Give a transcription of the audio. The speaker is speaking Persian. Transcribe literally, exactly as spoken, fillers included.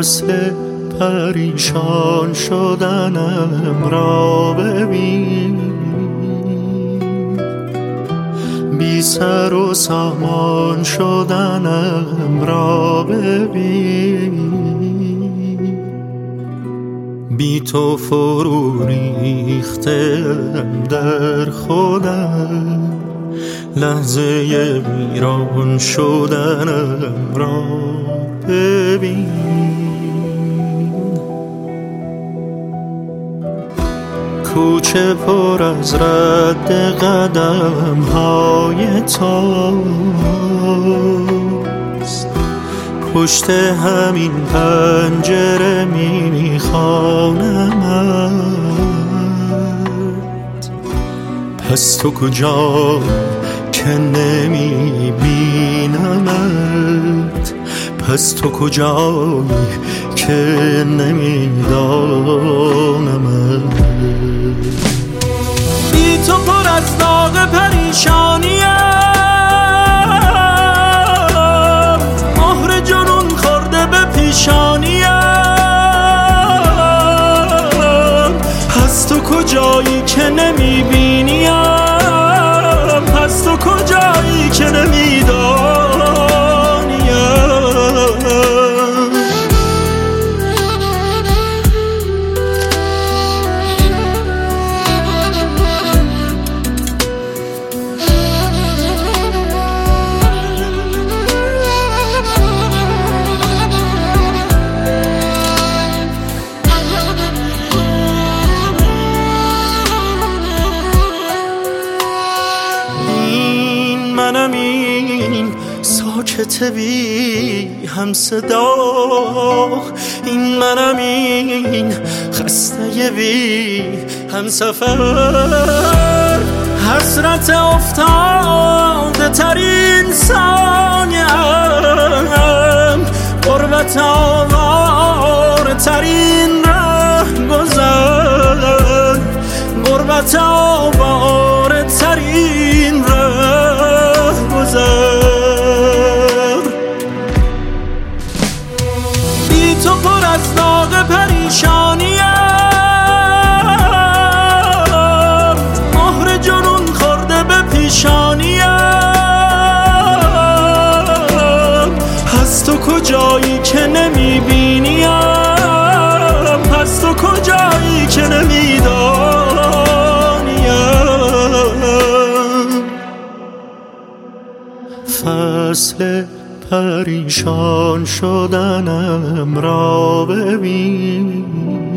فصل پریشان شدنم را ببین، بی سر و سامان شدنم را ببین، بی تو فرو ریختم در خودم، لحظه ویران شدنم را ببین. کوچه پر از رد قدم های تاست، پشت همین پنجره میخوانمت. پس تو کجا که نمیبینمت، پس تو کجایی که نمیدانمت. بی تو پر از داغ پریشانیم، مهر جنون خورده به پیشانیم. پس تو کجایی که نمیبینیم، پس تو کجایی که نمیدانیم. منم این ساکت بی هم صدا، این منم این خسته بی هم سفر. حسرت افتاده ترین ثانیم، غربت آواره ترین ره گذر، غربت آواره ترین ره گذر. بی تو پر از داغ پریشانیم، مهر جنون خورده به پیشانیم. پس تو کجایی که نمیبینیم، پس تو کجایی که نمیدانیم. فصل پریشان شدنم را ببین،